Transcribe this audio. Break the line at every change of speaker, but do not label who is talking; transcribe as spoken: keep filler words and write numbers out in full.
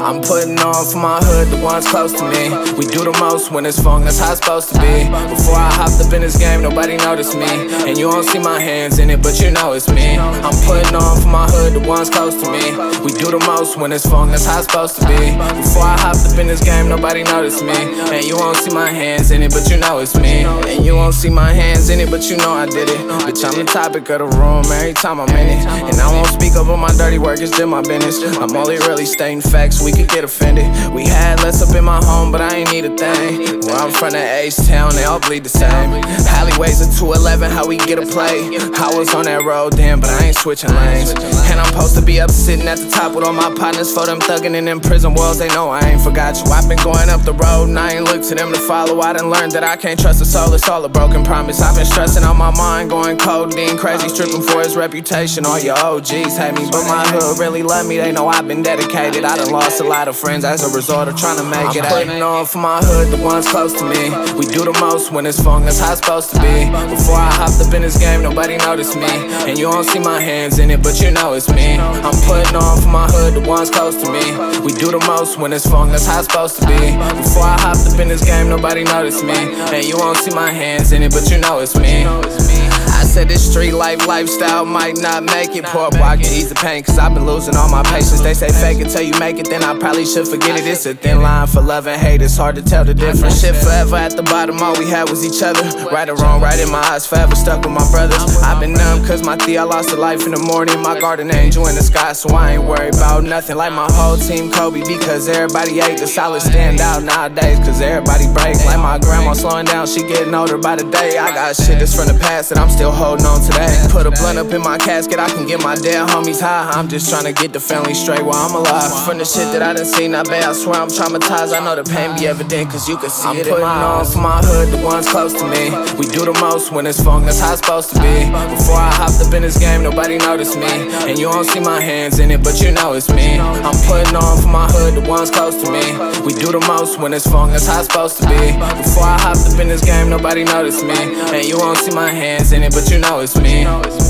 I'm putting on for my hood, the ones close to me. We do the most when it's fun, that's how it's supposed to be. Before I hopped up in this game, nobody noticed me. And you don't see my hands in it, but you know it's me. I'm putting on for my hood, the ones close to me. We do the most when it's fun, that's how it's supposed to be. Before I hopped up in this game, nobody noticed me. And you won't see my hands in it, but you know it's me. And you won't see my hands in it, but you know I did it. Bitch, I'm the topic of the room every time I'm in it. And I won't speak up on my dirty work, it's just my business. I'm only really stating facts, we could get offended. We had less up in my home, but I ain't need a thing. Where I'm from, the H-Town, they all bleed the same. Alleyways are two eleven, how we get a play. I was on that road then, but I ain't switching lanes. And I'm supposed to be up sitting at the top with all my partners. For them thugging in them prison walls, they know I ain't forgot you. I've been going up the road and I ain't looked to them to follow. I done learned that I can't trust a soul, it's all a broken promise. I've been stressing on my mind, going codeine crazy, stripping for his reputation. All your O Gs hate me, but my hood really love me. They know I've been dedicated. I done lost a lot of friends as a result of trying to make it. I'm putting on for my hood, the ones close to me. We do the most when it's fun, that's how it's supposed to be. Before I hopped up in this game, nobody noticed me. And you don't see my hands in it, but you know it's me. I'm putting on for my hood, the ones close to me. We do the most when it's fun, that's how it's supposed to be. Before I hopped up in this game, nobody noticed me. And you won't see my hands in it, but you know it's me. I said this street life lifestyle might not make it. Pour up while I can ease the pain, cause I've been losing all my patience. They say fake it till you make it, then I probably should forget it. It's a thin line for love and hate, it's hard to tell the difference. Shit forever at the bottom, all we had was each other. Right or wrong, right in my eyes, forever stuck with my brothers. I've been numb cause my Thea lost her life in the morning. My guardian angel in the sky, so I ain't worried about nothing. Like my whole team Kobe, because everybody ate the solid stand out nowadays, cause everybody break. Like my grandma slowing down, she getting older by the day. I got shit that's from the past that I'm still holding on today. Put a blunt up in my casket, I can get my dead homies high. I'm just trying to get the family straight while I'm alive. From the shit that I done seen, I bet I swear I'm traumatized. I know the pain be evident, cause you can see I'm it in my eyes. I'm putting on for my hood, the ones close to me. We do the most when it's fun, that's how it's supposed to be. Before I hopped up in this game, nobody noticed me. And you don't see my hands in it, but you know it's me. I'm putting on for my hood, the ones close to me. We do the most when it's fun, that's how it's supposed to be. Before I hopped up in this game, nobody noticed me. And you won't see my hands in it, but you know it's me.